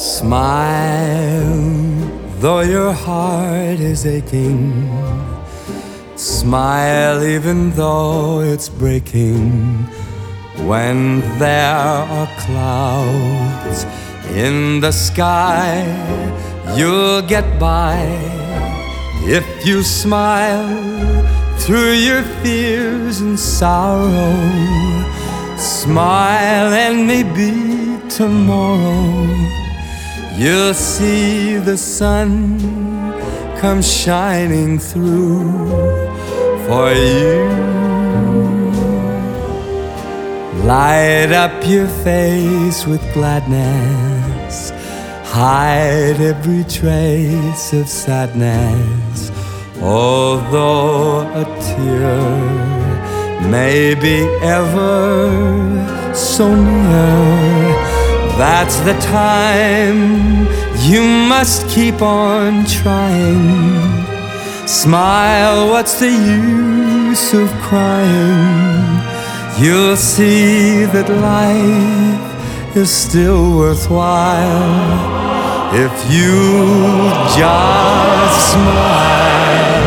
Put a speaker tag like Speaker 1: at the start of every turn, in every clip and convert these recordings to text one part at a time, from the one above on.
Speaker 1: Smile, though your heart is aching. Smile even though it's breaking. When there are clouds in the sky, you'll get by if you smile through your fears and sorrow. Smile and maybe tomorrow you'll see the sun come shining through for you. Light up your face with gladness, hide every trace of sadness. Although a tear may be ever so near, that's the time you must keep on trying. Smile, what's the use of crying? You'll see that life is still worthwhile if you just smile.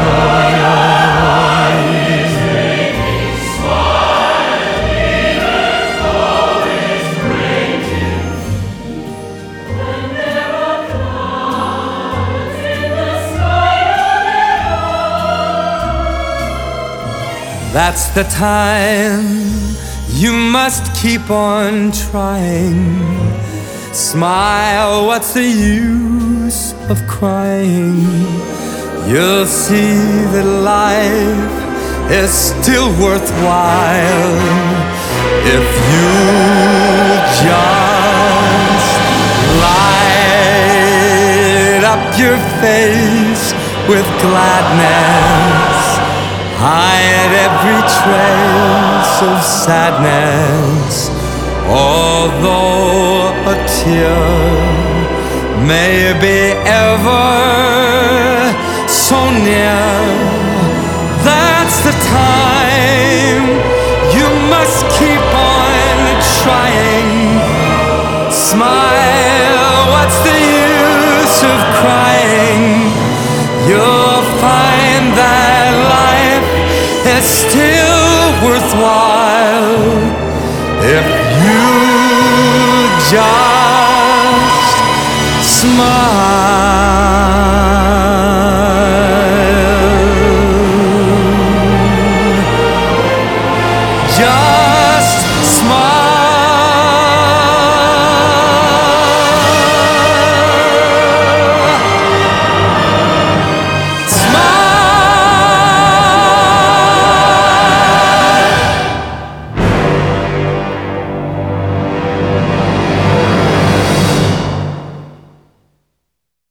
Speaker 1: That's the time you must keep on trying. Smile, what's the use of crying? You'll see that life is still worthwhile if you just light up your face with gladness, hide every trace of sadness. Although a tear may be ever so near, that's the time you must keep on trying. Smile, what's the use of crying? You'll find that life is still worthwhile if you just smile.